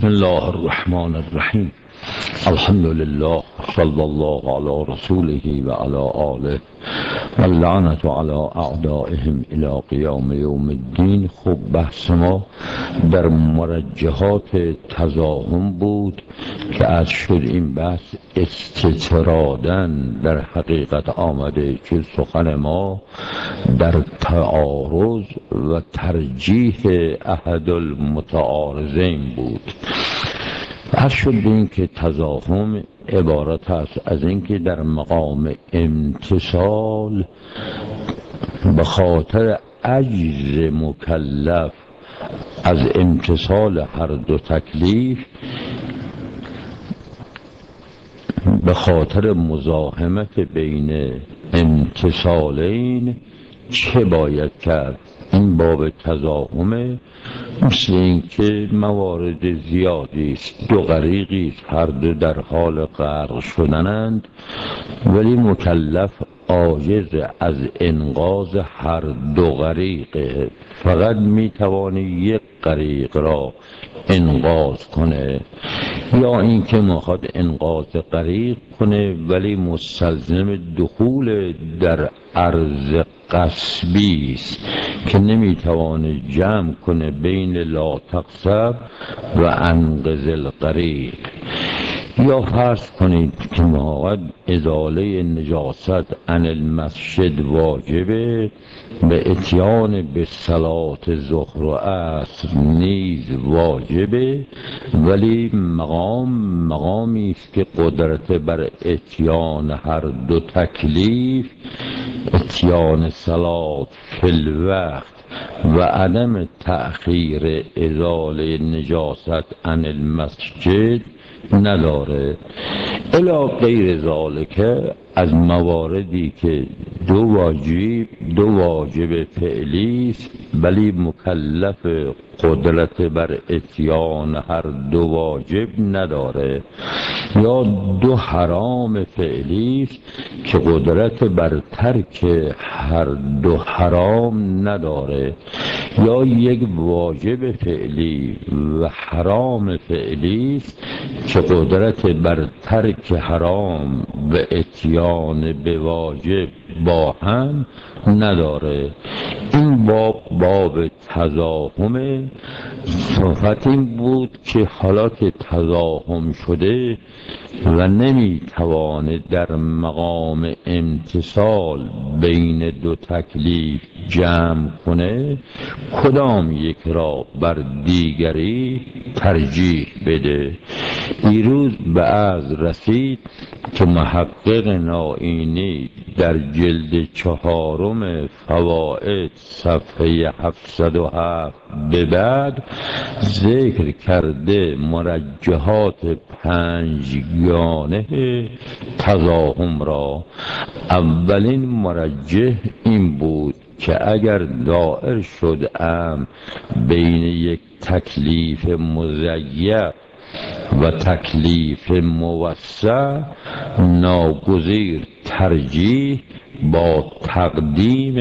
بسم الله الرحمن الرحیم. الحمد لله، صلی الله علی رسوله و علی آله و اللعنة علی اعدائهم الی قیام یوم الدین. خب بحث ما در مرجحات تزاحم بود که از شد این بحث استطرادن در حقیقت آمده که سخن ما در تعارض و ترجیح احد المتعارضین بود. از شد این که تزاحم عبارت است از اینکه در مقام امتصال به خاطر عجز مکلف از امتصال هر دو تکلیف، به خاطر مزاحمت بین امتصالین چه باید کرد؟ این باب تزاحمه. مثل این که موارد زیادی است، دو غریقی است، هر دو در حال غرق شدنند، ولی مکلف عاجز از انقاذ هر دو غریقه، فقط میتوانی یک غریق را انقاذ کنه، یا اینکه میخواد انقاذ غریق کنه ولی مستلزم دخول در عرض قصبی است که نمیتوانه جمع کنه بین لا تقصب و انقذ الغریق. یا فرض کنید که موقع ازاله نجاست عن المسجد واجبه، به اتیان به صلات ظهر و عصر نیز واجبه، ولی مقامی است که قدرت بر اتیان هر دو تکلیف، اتیان صلات فی الوقت و عدم تأخیر ازاله نجاست عن المسجد نداره. الا غیر ذالکه، از مواردی که دو واجب فعلی است ولی مکلف قدرت بر اتیان هر دو واجب نداره، یا دو حرام فعلی است که قدرت بر ترک هر دو حرام نداره، یا یک واجب فعلی و حرام فعلی است که قدرت بر ترک حرام و اتیان به واجب با هم نداره. این باب تزاحم. صحبت این بود که حالا که تزاحم شده و نمیتوانه در مقام امتصال بین دو تکلیف جمع کنه، کدام یک را بر دیگری ترجیح بده. دیروز به عرض رسید که محقق نائینی در جلد 4 فوائد صفحه 707 به بعد ذکر کرده مرجحات 5 گانه تزاحم را. اولین مرجح این بود که اگر دائر شد بین یک تکلیف مضیق و تکلیف موسع، ناگزیر ترجیح با تقدیم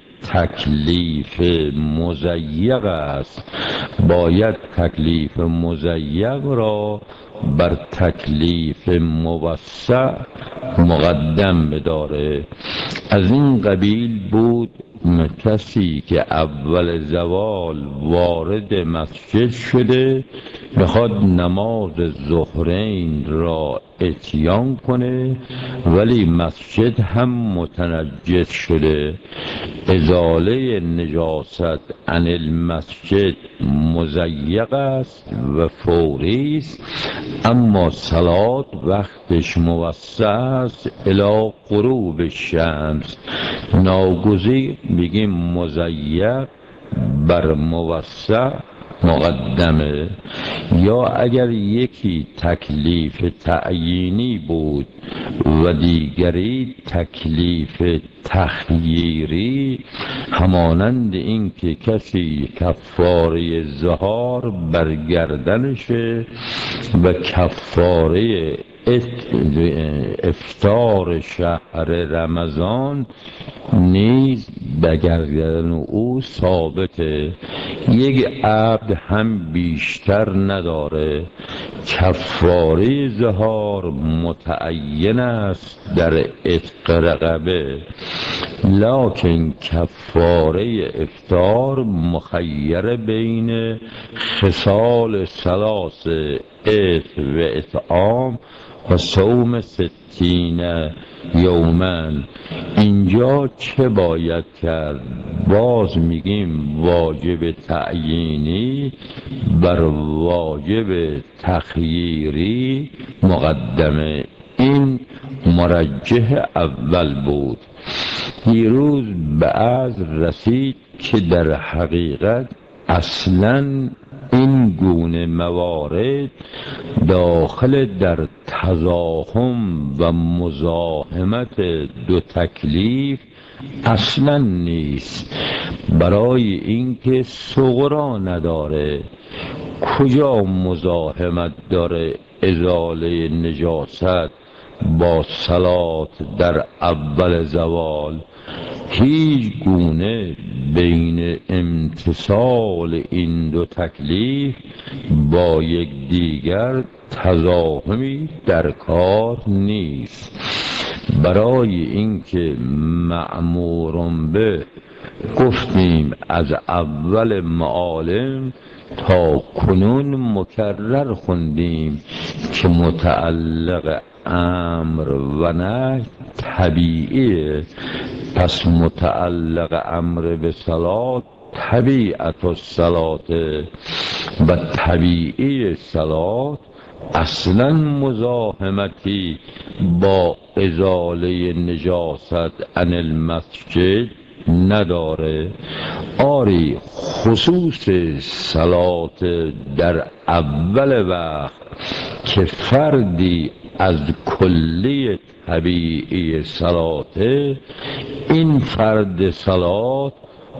تکلیف مضیق است. باید تکلیف مضیق را بر تکلیف موسع مقدم بداره. از این قبیل بود کسی که اول زوال وارد مسجد شده میخواد نماز ظهرین را اتیان کنه، ولی مسجد هم متنجس شده. ازاله نجاست عن المسجد مضیق است و فوری است، اما صلات وقتش موسع است الی غروب الشمس. ناگزیر بگیم مضیق بر موسع مقدمه. یا اگر یکی تکلیف تعیینی بود و دیگری تکلیف تخییری، همانند این که کسی کفاره ظهار بر گردنشه و کفاره افطار شهر رمضان نیز به گردن او ثابته. یک عبد هم بیشتر نداره. کفاره ظهار متعین است در عتق رقبه، لکن کفاره افطار مخیر بین خصال ثلاث: عتق و اطعام و صوم 60 یومن. اینجا چه باید کرد؟ باز میگیم واجب تعیینی بر واجب تخییری مقدمه. این مرجح اول بود. دیروز به عرض رسید که در حقیقت اصلاً این گونه موارد داخل در تزاحم و مزاحمت دو تکلیف اصلا نیست. برای اینکه صغرا نداره، کجا مزاحمت داره ازاله نجاست با صلات در اول زوال؟ هیچ گونه بین امتصال این دو تکلیف با یکدیگر تزاحمی در کار نیست. برای اینکه مأمورون به گفتیم از اول معالم تا کنون مکرر خوندیم که متعلق امر و نهی طبیعیه. پس متعلق امر به صلات طبیعت الصلات و طبیعی صلات اصلا مزاحمتی با ازاله نجاست عن المسجد نداره. آری خصوص صلات در اول وقت که فردی از کلی طبیعی صلاته، این فرد صلات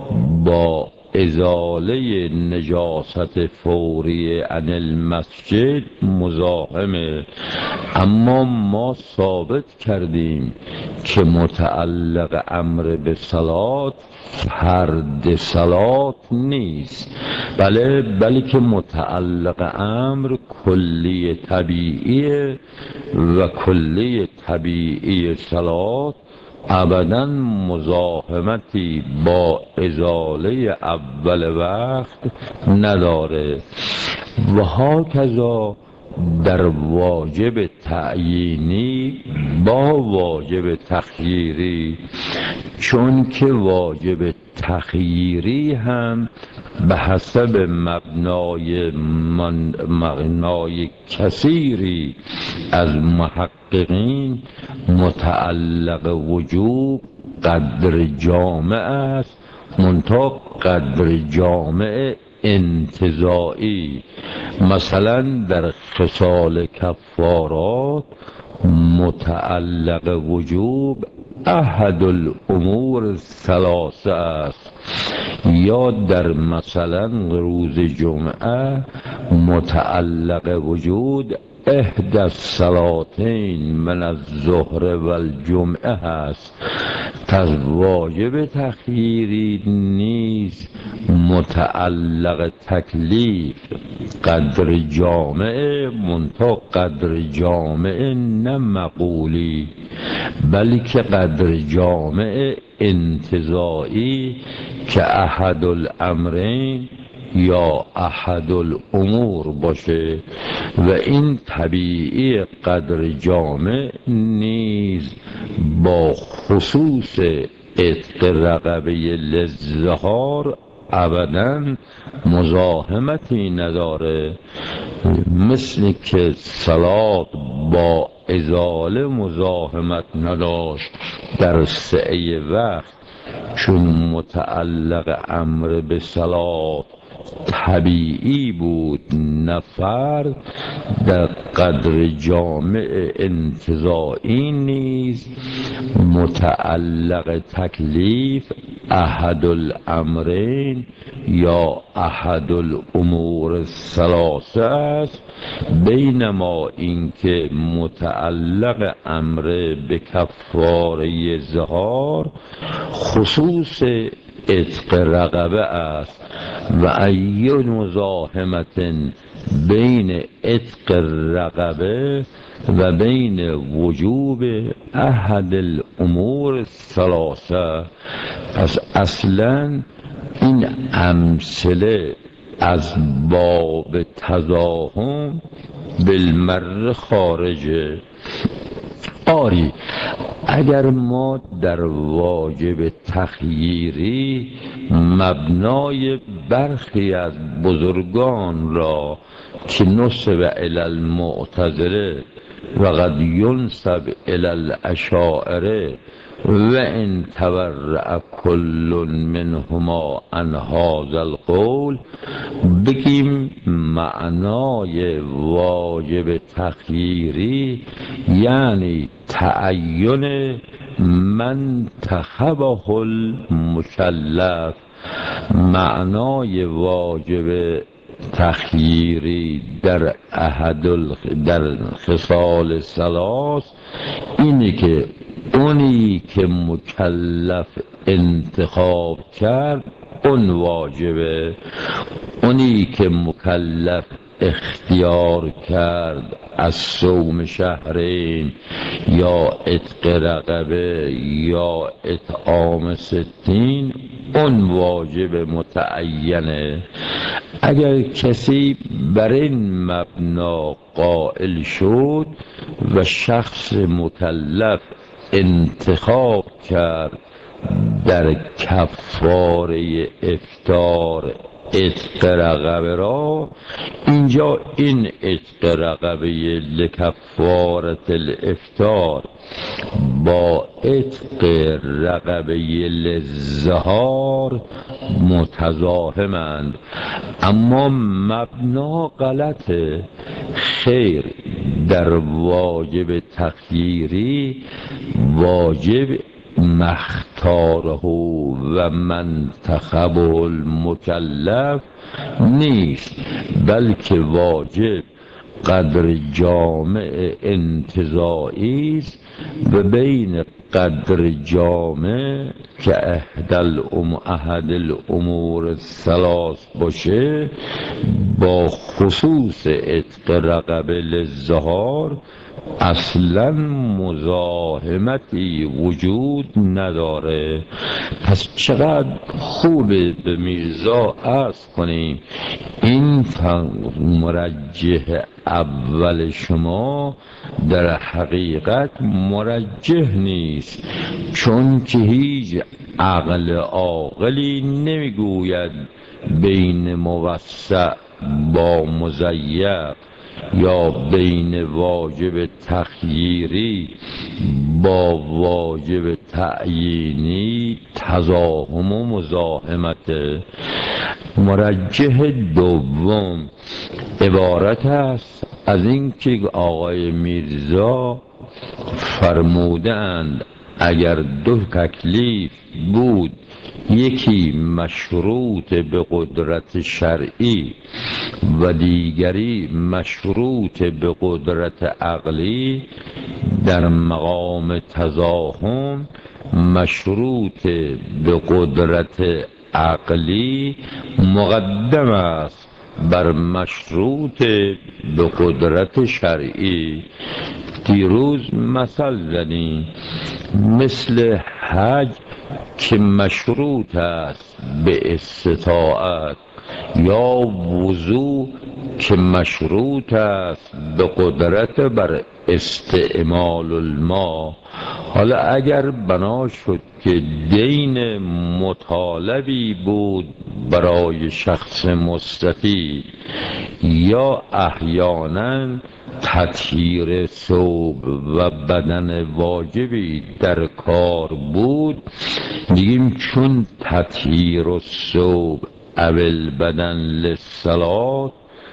با ازاله نجاست فوری عن المسجد مزاحمه. اما ما ثابت کردیم که متعلق امر به صلات فرد صلات نیست، بلکه متعلق امر کلی طبیعی و کلی طبیعی صلات ابدا مزاحمتی با ازاله اول وقت نداره. و هاکذا در واجب تعیینی با واجب تخییری، چون که واجب تخییری هم به حسب مبنای کثیری از محققین متعلق وجوب قدر جامع است، منتها قدر جامع انتزاعی. مثلا در خصال کفارات متعلق وجوب احد الامور الثلاثه است، یا در مثلا روز جمعه متعلق وجود احدى الصلاتین من الظهر و الجمعه هست. پس واجب تخییری نیز متعلق تکلیف قدر جامعه، منتها قدر جامعه نه مقولی، بلکه قدر جامعه انتزاعی که احد الامرین یا احد الامور باشه. و این طبیعی قدر جامع نیز با خصوص عتق رقبه للظهار ابدا مزاحمتی نداره، مثل که صلات با ازاله مزاحمت نداشت در سعی وقت، چون متعلق امر به صلات طبیعی بود نفر. در قدر جامع انتزاعی نیز متعلق تکلیف احد الامرین یا احد الامور الثلاثه است، بینما این که متعلق امر به کفاره ظهار خصوص عتق رقبه است و ای مزاحمت بین عتق رقبه و بین وجوب احد الامور الثلاثه. پس اصلا این امثله از باب تضاهم بالمر خارجه. آری اگر ما در واجب تخییری مبنای برخی از بزرگان را که نسب الی المعتزله و قد ینسب الی الاشاعره و ان تبرأ کل منهما عن هذا القول، بگیم معنای واجب تخییری یعنی تعین من تخبه المکلف. معنای واجب تخییری در در خصال ثلاث اینه که اونی که مکلف انتخاب کرد اون واجبه، اونی که مکلف اختیار کرد از صوم شهرین یا عتق رقبه یا اطعام ستین اون واجب متعینه. اگر کسی بر این مبنا قائل شد و شخص مکلف انتخاب کرد در کفاره افطار عتق رقبه را، اینجا این عتق رقبه لکفارت الافطار با عتق رقبه للظهار متضاهمند، اما مبنا غلطه. خیر، در واجب تخییری واجب مختاره و منتخبه المکلف نیست، بلکه واجب قدر جامع انتزاعی است و بین قدر جامع که احد الامور الثلاث باشه با خصوص عتق رقبه للظهار اصلا مزاحمتی وجود نداره. پس چقدر خوبه به میرزا عرض کنیم این مرجح اول شما در حقیقت مرجح نیست، چون که هیچ عقل عاقلی نمیگوید بین موسع با مضیق یا بین واجب تخییری با واجب تعیینی تضاهم و مزاحمت. مرجح دوم عبارت است از اینکه آقای میرزا فرمودند اگر دو تکلیف بود، یکی مشروط به قدرت شرعی و دیگری مشروط به قدرت عقلی، در مقام تضاهم مشروط به قدرت عقلی مقدم است بر مشروط به قدرت شرعی. دیروز مثل زدیم مثل حج که مشروط است به استطاعت، یا وضو که مشروط است به قدرت بر استعمال الماء. حالا اگر بنا شد که دین مطالبی بود برای شخص مستفید یا احیانا تطهیر ثوب و بدن واجبی در کار بود، میگیم چون تطهیر الثوب او البدن للصلاة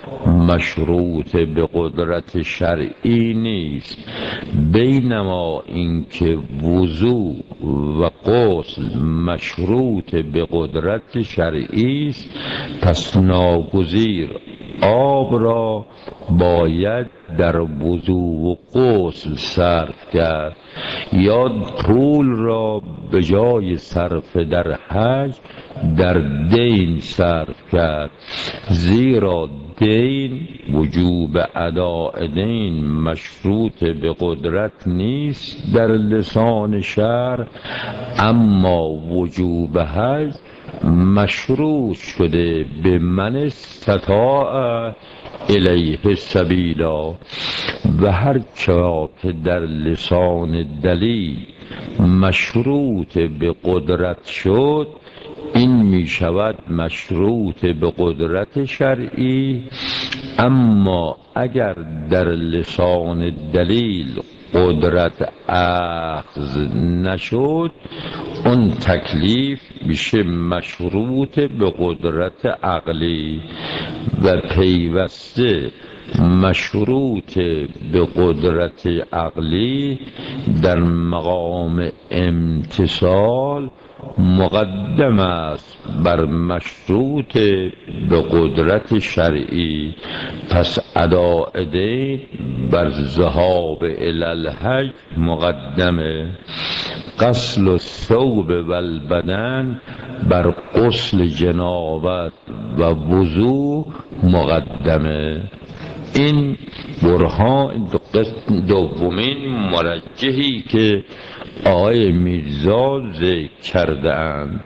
مشروط به قدرت شرعی نیست، بینما اینکه وضو و غسل مشروط به قدرت شرعی است، پس ناگزیر آب را باید در وضو و غسل صرف کرد یا پول را به جای صرف در حج در دین صرف کرد، زیرا دین وجوب اداء دین مشروط به قدرت نیست در لسان شرع، اما وجوب حج مشروط شده به من استطاع الیه سبیلا. و هر چرا که در لسان دلیل مشروط به قدرت شد، این می شود مشروط به قدرت شرعی. اما اگر در لسان دلیل قدرت اخذ نشد، اون تکلیف میشه مشروط به قدرت عقلی و پیوسته مشروط به قدرت عقلی در مقام امتثال مقدم است بر مشروط به قدرت شرعی. پس اداء دین بر ذهاب الی الحج مقدمه، غسل الثوب و البدن بر غسل جنابت و وضو مقدمه. این برهان دومین مرجحی که آقای میرزا ذکر کرده اند.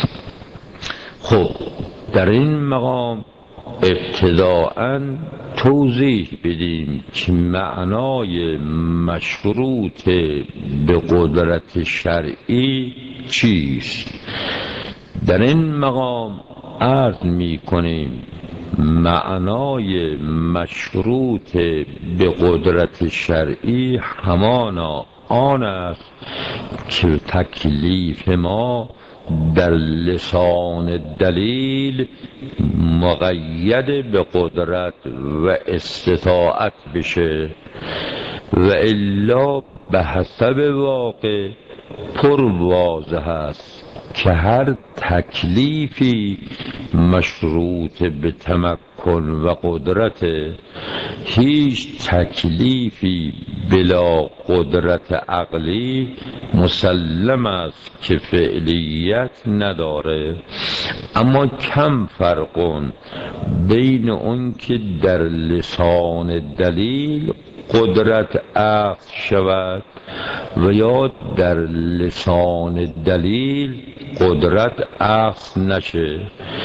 خب در این مقام ابتداءً توضیح بدیم که معنای مشروط به قدرت شرعی چیست. در این مقام عرض می کنیم معنای مشروط به قدرت شرعی همانا آن است که تکلیف ما در لسان دلیل مقید به قدرت و استطاعت بشه، و الا به حسب واقع پر واضح است که هر تکلیفی مشروط به تمکن و قدرت، هیچ تکلیفی بلا قدرت عقلی مسلم است که فعلیت نداره. اما کم فرقون بین اون که در لسان دلیل قدرت اخذ شود و یا در لسان دلیل قدرت اخذ نشه.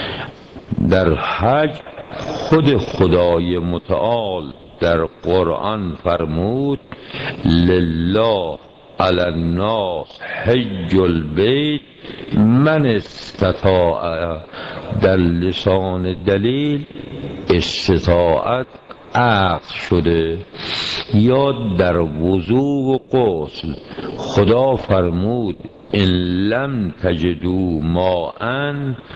در حج خود خدای متعال در قرآن فرمود لله علی الناس حج البیت من استطاع. در لسان دلیل استطاعت اخذ شده. یا در وضو و غسل خدا فرمود ان لم تجدوا ماء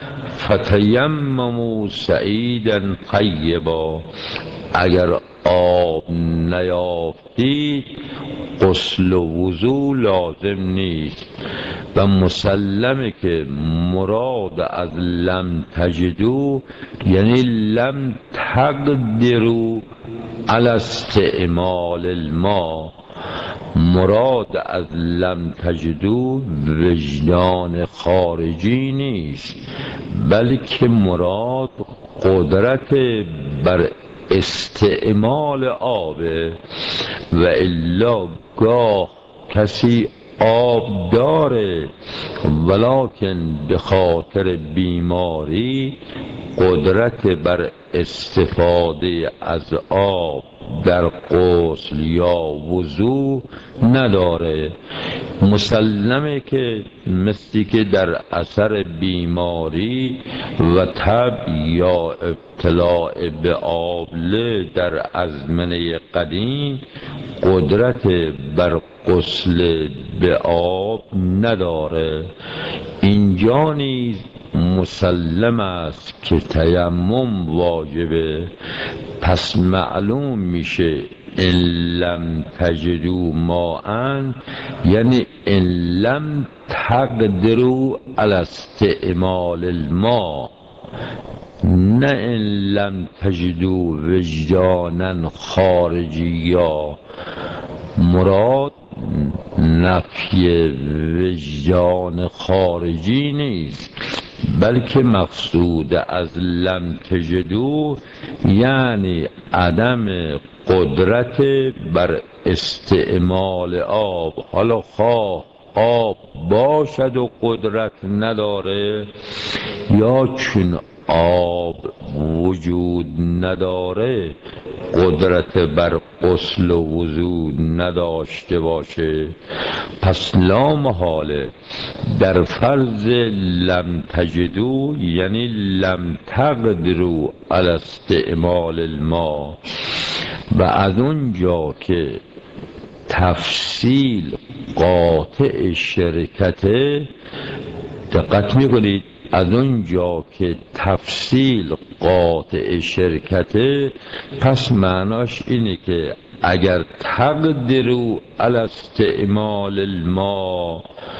فتیمموا سعیدا طیبا. اگر آب نیافتید غسل و وضو لازم نیست. و مسلمه که مراد از لم تجدو یعنی لم تقدروا علی استعمال الماء. مراد از لم تجدو وجدان خارجی نیست، بلکه مراد قدرت بر استعمال آب. و الا گاه کسی آب داره ولکن به خاطر بیماری قدرت بر استفاده از آب در غسل یا وضو نداره. مسلمه که مثلی که در اثر بیماری و تب یا ابتلاع به آبله در ازمنه قدیم قدرت بر غسل به آب نداره. اینجا نیز مسلم است که تیمم واجبه، پس معلوم میشه ان لم تجدوا ماء، یعنی ان لم تقدروا علی استعمال الماء، نه ان لم تجدوا وجدانا خارجیا. مراد نفی وجدان خارجی نیست، بلکه مقصود از لم تجدو یعنی عدم قدرت بر استعمال آب. حالا خواه آب باشد و قدرت نداره، یا چون آب وجود نداره قدرت بر غسل و وضو نداشته باشه، پس لا محاله در فرض لم تجدو یعنی لم تقدروا علی استعمال الماء. و از اونجا که تفصیل قاطع شرکته، دقت میکنید، از اونجا که تفصیل قاطع شرکته، پس معناش اینه که اگر تقدروا علی استعمال الماء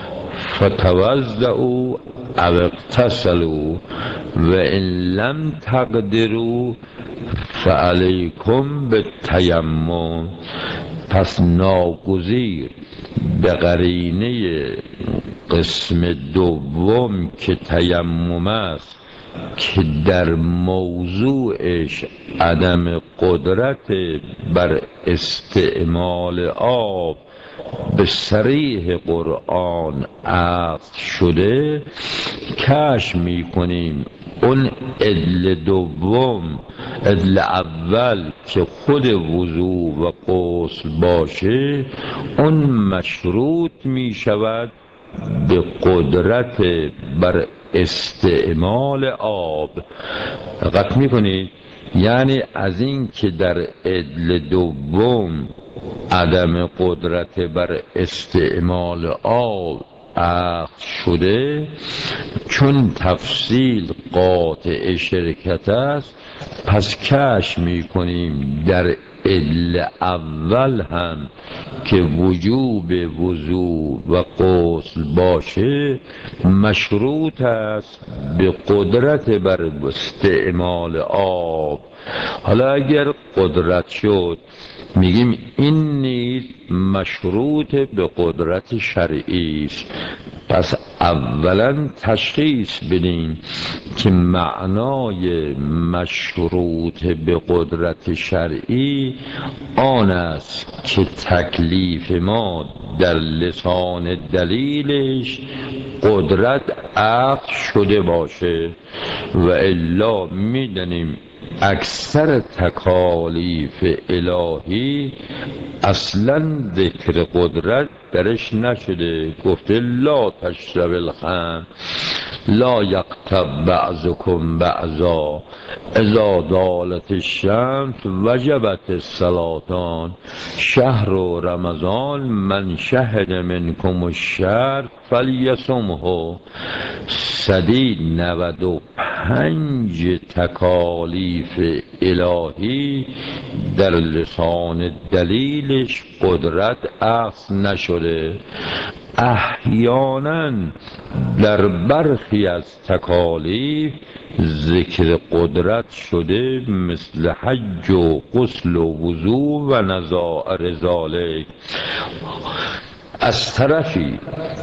فتوضؤوا او اغتسلوا و ان لم تقدروا فعلیکم بالتیمم. پس ناگزیر به قرینه قسم دوم که تیمم است که در موضوعش عدم قدرت بر استعمال آب به صریح قرآن عقد شده، کشف میکنیم اون عدل دوم، عدل اول که خود وضو و غسل باشه، اون مشروط می شود به قدرت بر استعمال آب. دقت میکنید، یعنی از این که در عدل دوم عدم قدرت بر استعمال آب عقد شده، چون تفصیل قاطع شرکت است، پس کشف میکنیم در عدل اول هم که وجوب وضو و غسل باشه مشروط است به قدرت بر استعمال آب. حالا اگر قدرت شد، میگیم این نیز مشروط به قدرت شرعی است. پس اولا تشخیص بدیم که معنای مشروط به قدرت شرعی آن است که تکلیف ما در لسان دلیلش قدرت عقد شده باشه، و الا میدانیم اکثر تکالیف الهی اصلا ذکر قدرت درش نشده. گفته لا تشرب الخمر، لا یغتب بعضکم بعضا، اذا زالت الشمس وجبت الصلاتان، شهر رمضان من شهد منکم الشهر فلیصمه. 195 تکالیف الهی در لسان دلیلش قدرت اخذ نشده. احیانا در برخی از تکالیف ذکر قدرت شده، مثل حج و غسل و وضو و نظائر ذالک. از طرفی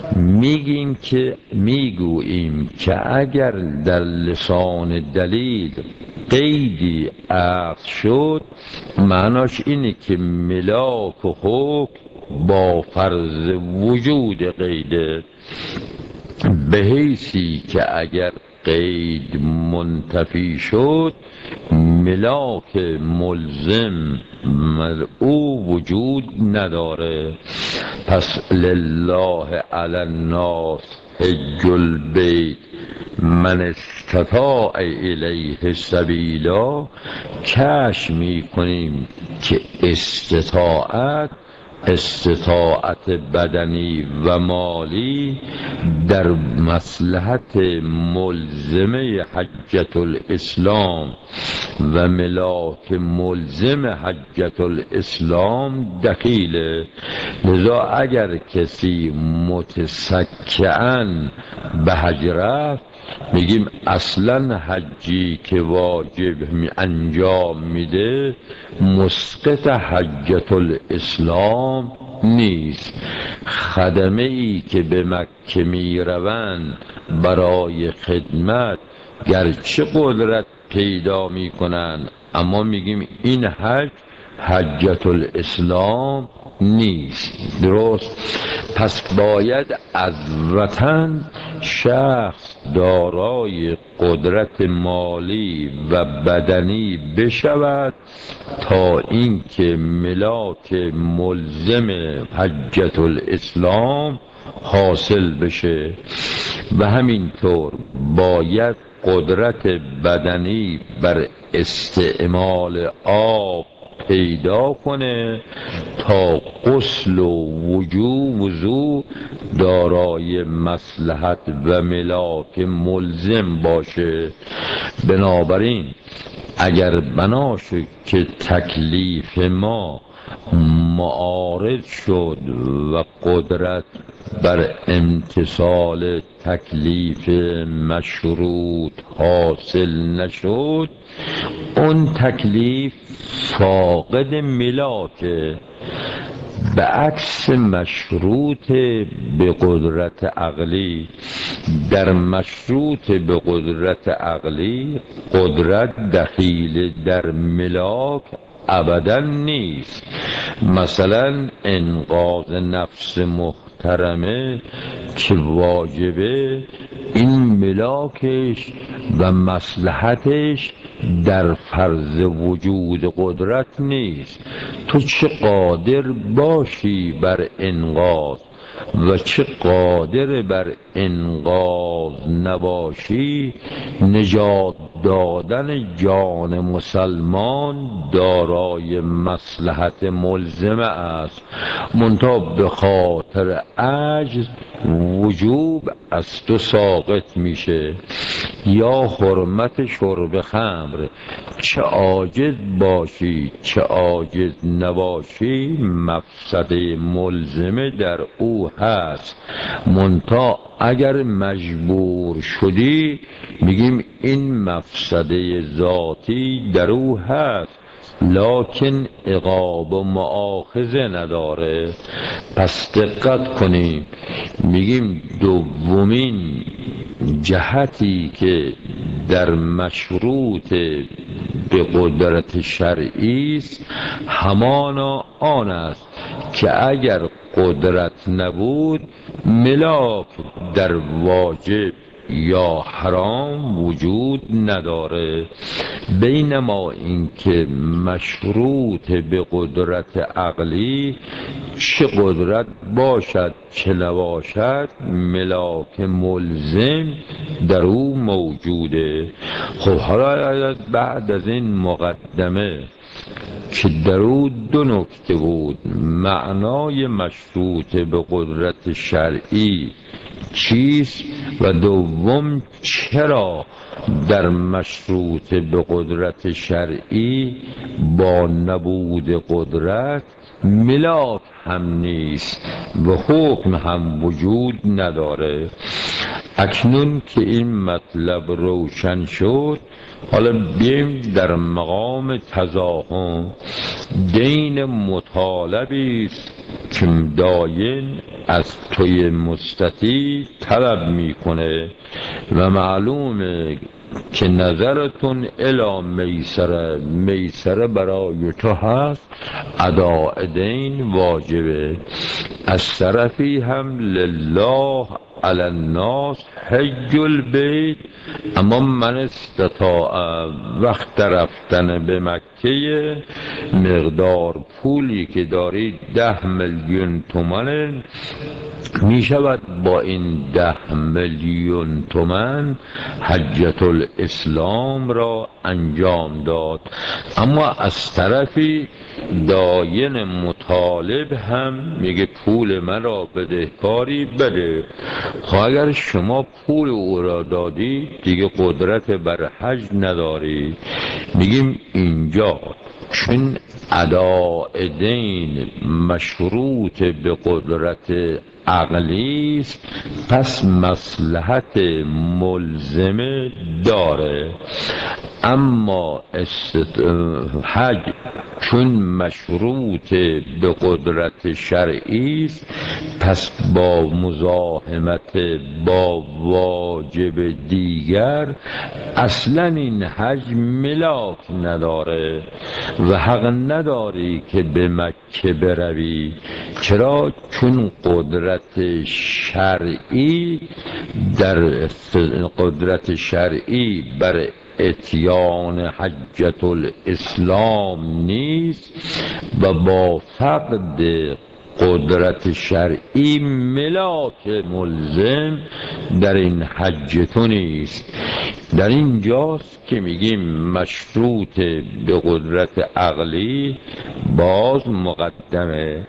میگوییم که اگر در لسان دلیل قیدی عقد شد، معناش اینه که ملاک و حکم با فرض وجود قیده، به حیثی که اگر قید منتفی شد ملاک ملزم او وجود نداره. پس لله علی الناس حج البیت من استطاع الیه سبیلا. کشف میکنیم که استطاعت استطاعت بدنی و مالی در مصلحت ملزمه حجة الاسلام و ملاک ملزم حجة الاسلام دخیله. لذا اگر کسی متسکعاً به حج رفت، میگیم اصلا حجی که واجب انجام میده مسقط حجة الاسلام نیست. خدمه ای که به مکه میروند برای خدمت گرچه قدرت پیدا میکنن، اما میگیم این حج حجة الاسلام نیست. درست؟ پس باید از وطن شخص دارای قدرت مالی و بدنی بشود تا اینکه ملاک ملزم حجة الاسلام حاصل بشه، و همینطور باید قدرت بدنی بر استعمال آب پیدا کنه تا غسل و وضو دارای مصلحت و ملاک ملزم باشه. بنابراین اگر بناشه که تکلیف ما معارض شد و قدرت بر امتثال تکلیف مشروط حاصل نشد، اون تکلیف فاقد ملاکه، به عکس مشروط به قدرت عقلی. در مشروط به قدرت عقلی قدرت دخیل در ملاک ابدا نیست. مثلا انقاذ نفس محترمه که واجبه، این ملاکش و مصلحتش در فرض وجود قدرت نیست. تو چه قادر باشی بر انقاذ و چه قادر بر انقاذ نباشی، نجات دادن جان مسلمان دارای مصلحت ملزمه است. منتها به خاطر عجز وجوب از تو ساقط میشه. یا حرمت شرب خمر، چه عاجز باشی چه عاجز نباشی مفسده ملزمه در او هست. منتها اگر مجبور شدی، میگیم این مفسده ذاتی در او هست، لکن عقاب و مؤاخذه نداره. پس دقت کنیم، میگیم دومین جهتی که در مشروط به قدرت شرعی است همانا آن است که اگر قدرت نبود ملاک در واجب یا حرام وجود نداره. بینما اینکه مشروط به قدرت عقلی، چه قدرت باشد چه نباشد ملاک ملزم در او موجوده. خب حالا بعد از این مقدمه که در او دو نکته بود: معنای مشروط به قدرت شرعی چیست و دوم چرا در مشروط به قدرت شرعی با نبود قدرت ملاک هم نیست و حکم هم وجود نداره. اکنون که این مطلب روشن شد، حالا بیم در مقام تضاهم. دین مطالبی است که داین از توی مستطیع طلب میکنه و معلومه که نظرتون الی میسره برای تو هست، اداء دین واجبه. از طرفی هم لله علی الناس حج البیت، اما من استطاع وقت رفتن به مکه مقدار پولی که دارید 10 میلیون تومان، می شود با این 10 میلیون تومان حجة الاسلام را انجام داد، اما از طرفی داین مطالب هم میگه پول من را بدهکاری بده. خب اگر شما پول او را دادی دیگه قدرت بر حج نداری. میگیم اینجا چون اداء دین مشروط به قدرت عقلی است، پس مصلحت ملزمه داره. اما حج چون مشروط به قدرت شرعی است، پس با مزاحمت با واجب دیگر اصلا این حج ملاک نداره و حق نداری که به مکه بروی. چرا؟ چون قدرت شرعی بر اتیان حجة الاسلام نیست و با فقد قدرت شرعی ملاک ملزم در این حج تو نیست. در اینجاست که میگیم مشروط به قدرت عقلی باز مقدمه.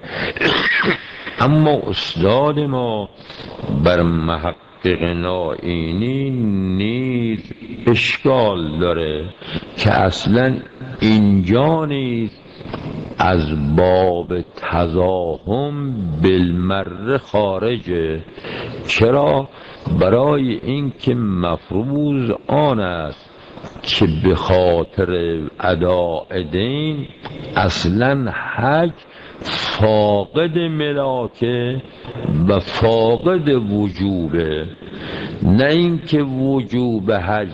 اما استاد ما بر محقق نائینی نیز اشکال داره که اصلا اینجا نیست از باب تزاحم بالمره خارجه. چرا؟ برای اینکه مفروض آن است که به خاطر اداء دین اصلا حج فاقد ملاکه و فاقد وجوبه، نه اینکه وجوب حج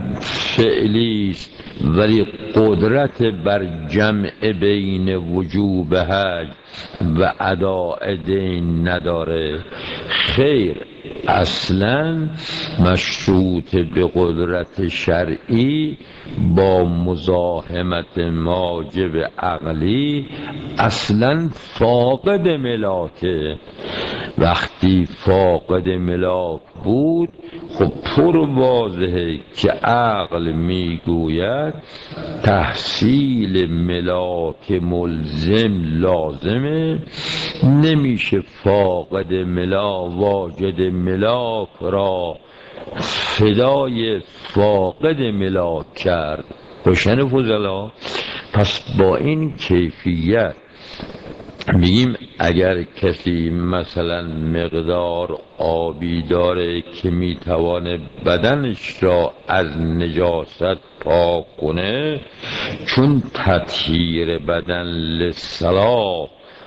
فعلی است ولی قدرت بر جمع بین وجوب حج و اداء دین نداره. خیر، اصلا مشروط به قدرت شرعی با مزاحمت موجب عقلی اصلا فاقد ملاکه. وقتی فاقد ملاک بود خب پر واضحه که عقل میگوید تحصیل ملاک ملزم لازمه، نمیشه فاقد ملاک واجد ملاک را فدای فاقد ملاک کرد. روشن فضلا؟ پس با این کیفیت میگیم اگر کسی مثلا مقدار آبی داره که میتوانه بدنش را از نجاست پاک کنه، چون تطهیر بدن للصلاة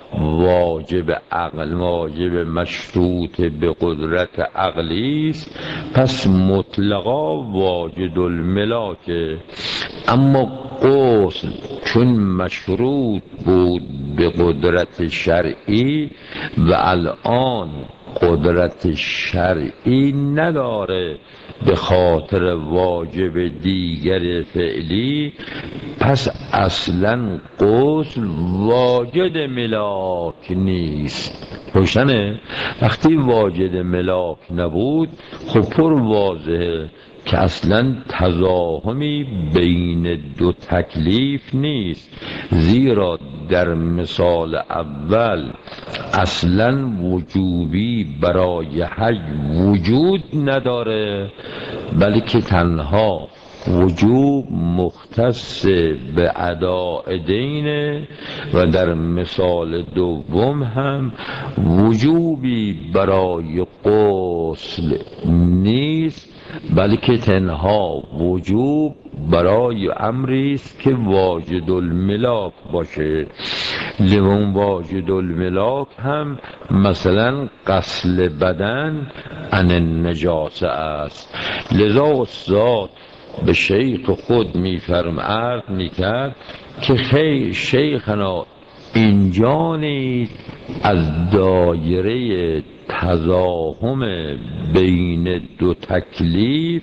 واجب عقل، واجب مشروط به قدرت عقلی است، پس مطلقا واجد الملاکه. اما غسل چون مشروط بود به قدرت شرعی و الان قدرت شرعی نداره به خاطر واجب دیگر فعلی، پس اصلا غسل واجد ملاک نیست. روشنه؟ وقتی واجد ملاک نبود خب پر واضحه که اصلا تزاحمی بین دو تکلیف نیست، زیرا در مثال اول اصلا وجوبی برای حج وجود نداره، بلکه تنها وجوب مختص به اداء دینه و در مثال دوم هم وجوبی برای غسل نیست، بلکه تنها وجوب برای امری است که واجد الملاک باشه. لمن واجد الملاک هم مثلا غسل بدن عن النجاسه است. لذا استاد به شیخ خود عرض میکرد که خیر شیخنا اینجا نیست از دایره تزاحم بین دو تکلیف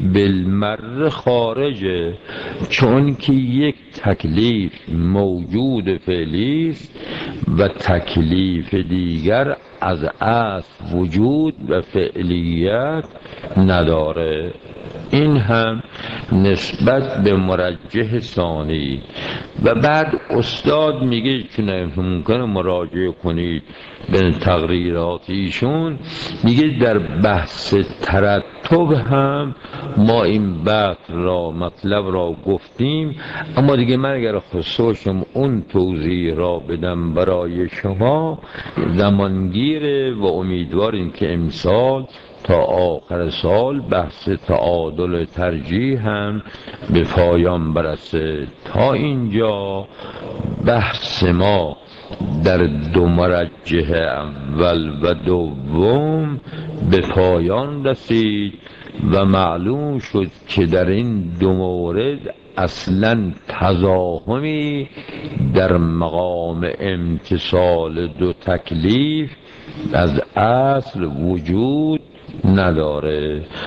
بالمره خارجه، چون که یک تکلیف موجود فعلی است و تکلیف دیگر از اصل وجود و فعلیت نداره. این هم نسبت به مرجح ثانی. و بعد استاد میگه چون ممکنه مراجعه کنید به تقریرات ایشون، میگه در بحث ترتب هم ما این بحث را مطلب را گفتیم، اما دیگه من اگر خصوصم اون توضیح را بدم برای شما زمانگیره و امیدواریم که امسال تا آخر سال بحث تعادل ترجیح هم به پایان برسه. تا اینجا بحث ما در دو مرجح اول و دوم به پایان رسید و معلوم شد که در این دو مورد اصلا تضاهمی در مقام امتثال دو تکلیف از اصل وجود نداره.